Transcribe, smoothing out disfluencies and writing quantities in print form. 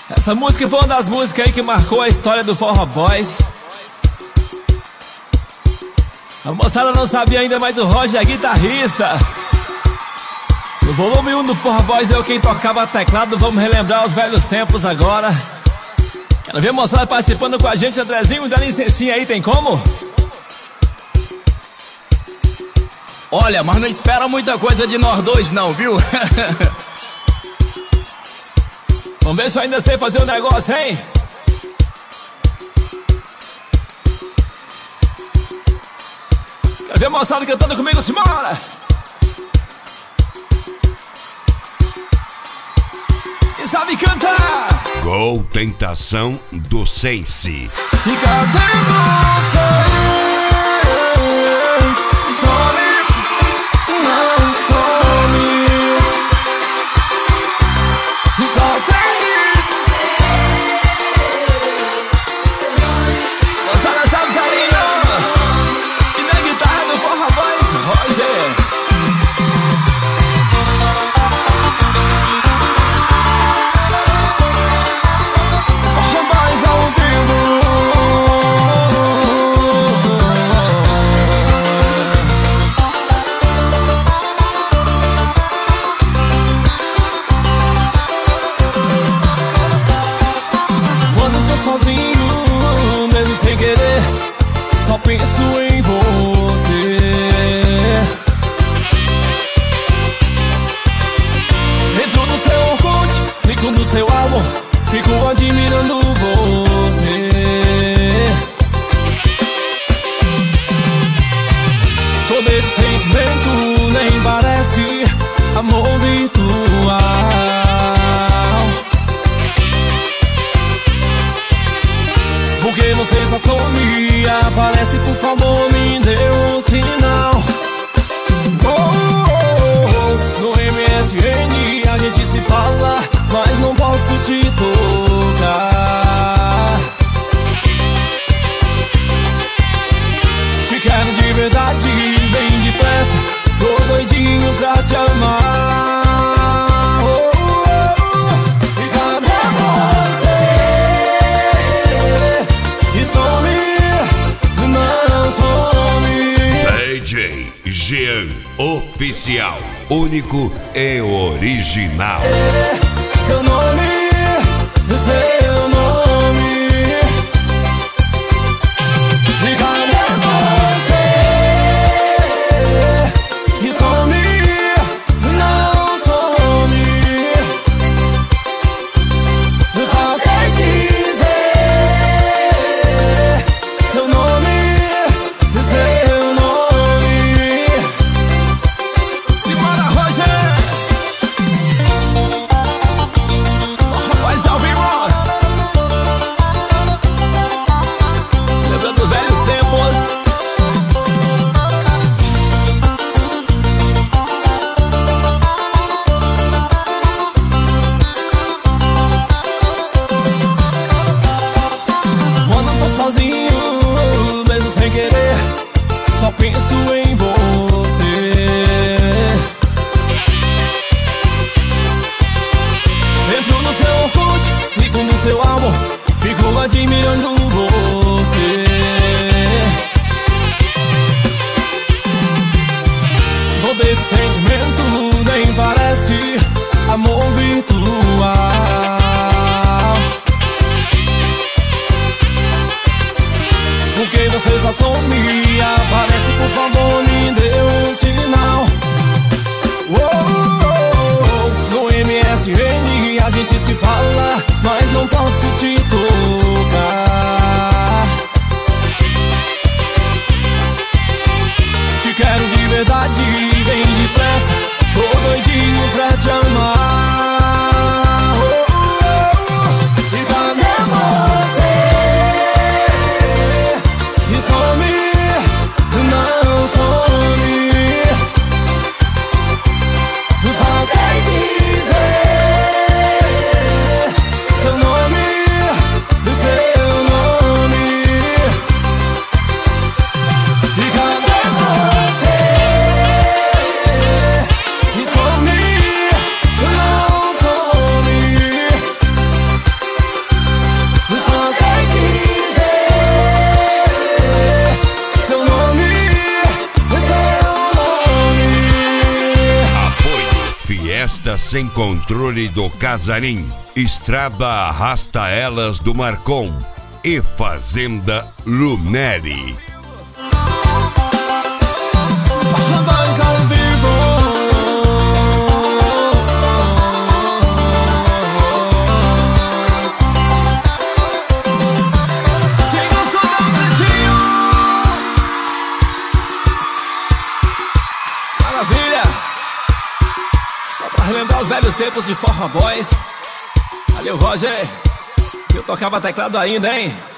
Essa música foi uma das músicas aí que marcou a história do Forró Boys. A moçada não sabia ainda, mas o Roger é guitarrista. No volume 1 do Forró Boys, eu quem tocava teclado. Vamos relembrar os velhos tempos agora. Quero ver a moçada participando com a gente. Andrezinho, dá licencinha aí, tem como? Olha, mas não espera muita coisa de nós dois não, viu? Vamos ver se eu ainda sei fazer um negócio, hein? Quero ver a moçada cantando comigo, simbora! E sabe cantar! Gol Tentação do Sense. E cadê você? Some, não some. E só segue. Moçada sabe carinho. E na guitarra do Forró Boys, Roger. Só penso em você. Entro no seu Orkut, clico no seu álbum, fico admirando você. Todo esse sentimento nem parece amor virtual. Porque você só some, aparece, por favor, me dê um sinal. No MSN a gente se fala, mas não posso te tocar. Te quero de verdade, bem depressa, tô doidinho pra te amar. DJ Jean Oficial, único e original. Seu nome, seu nome. E cadê você? E some, não some. Só sei dizer seu nome, seu nome. Simbora, Roger! Festa Sem Controle do Casarim, Estrada Arrasta Elas do Marcon e Fazenda Lunelli. Forrobóis ao vivo. Quem gostou dá um gritinho. Maravilha. Só pra relembrar os velhos tempos de Forrobóis. Valeu, Roger. Eu tocava teclado ainda, hein?